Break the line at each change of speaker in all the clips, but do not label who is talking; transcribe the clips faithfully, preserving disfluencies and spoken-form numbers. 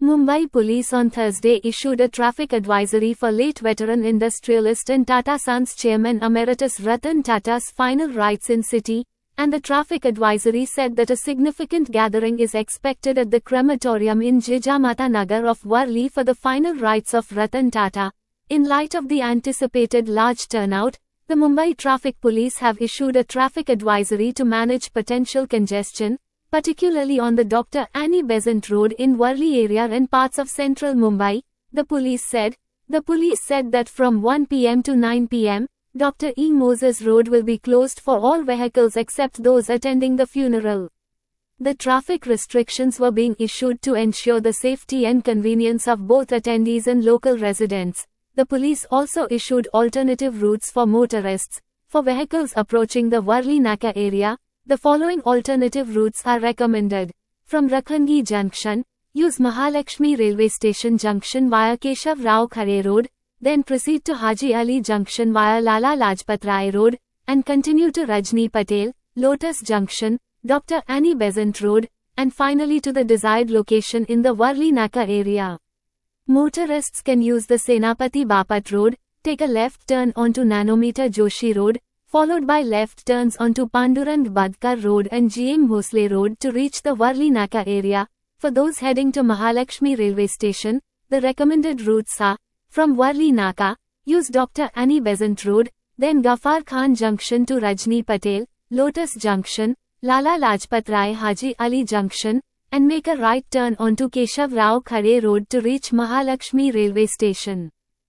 Mumbai Police on Thursday issued a traffic advisory for late veteran industrialist and Tata Sons chairman emeritus Ratan Tata's final rites in city, and the traffic advisory said that a significant gathering is expected at the crematorium in Jijamata Nagar of Worli for the final rites of Ratan Tata. In light of the anticipated large turnout, the Mumbai Traffic Police have issued a traffic advisory to manage potential congestion, particularly on the Doctor Annie Besant Road in Worli area and parts of central Mumbai, the police said. The police said that from one p m to nine p m, Doctor E. Moses Road will be closed for all vehicles except those attending the funeral. The traffic restrictions were being issued to ensure the safety and convenience of both attendees and local residents. The police also issued alternative routes for motorists. For vehicles approaching the Worli Naka area, the following alternative routes are recommended. From Rakhangi Junction, use Mahalakshmi Railway Station Junction via Keshav Rao Khare Road, then proceed to Haji Ali Junction via Lala Lajpat Rai Road, and continue to Rajni Patel, Lotus Junction, Doctor Annie Besant Road, and finally to the desired location in the Worli Naka area. Motorists can use the Senapati Bapat Road, take a left turn onto Nanometer Joshi Road, followed by left turns onto Pandurang Badkar Road and G M Bhosle Road to reach the Worli Naka area. For those heading to Mahalakshmi Railway Station, the recommended routes are, from Worli Naka, use Doctor Annie Besant Road, then Ghaffar Khan Junction to Rajni Patel, Lotus Junction, Lala Lajpat Rai Haji Ali Junction, and make a right turn onto Keshav Rao Khare Road to reach Mahalakshmi Railway Station.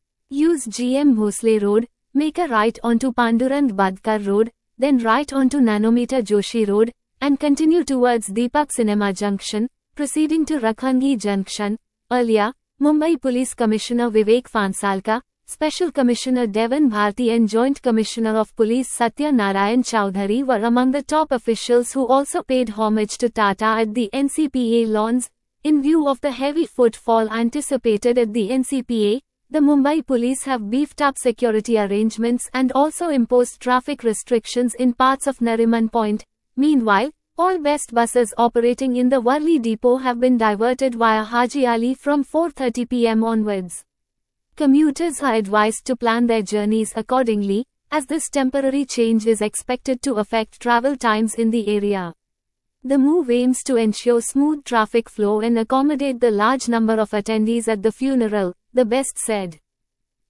Use G M Bhosle Road, make a right onto Pandurang Badkar Road, then right onto Nanometer Joshi Road, and continue towards Deepak Cinema Junction, proceeding to Rakhangi Junction. Earlier, Mumbai Police Commissioner Vivek Phansalka, Special Commissioner Devan Bharti and Joint Commissioner of Police Satya Narayan Chowdhury were among the top officials who also paid homage to Tata at the N C P A lawns. In view of the heavy footfall anticipated at the N C P A, the Mumbai Police have beefed up security arrangements and also imposed traffic restrictions in parts of Nariman Point. Meanwhile, all best buses operating in the Worli depot have been diverted via Haji Ali from four thirty p m onwards. Commuters are advised to plan their journeys accordingly, as this temporary change is expected to affect travel times in the area. The move aims to ensure smooth traffic flow and accommodate the large number of attendees at the funeral, the Best said.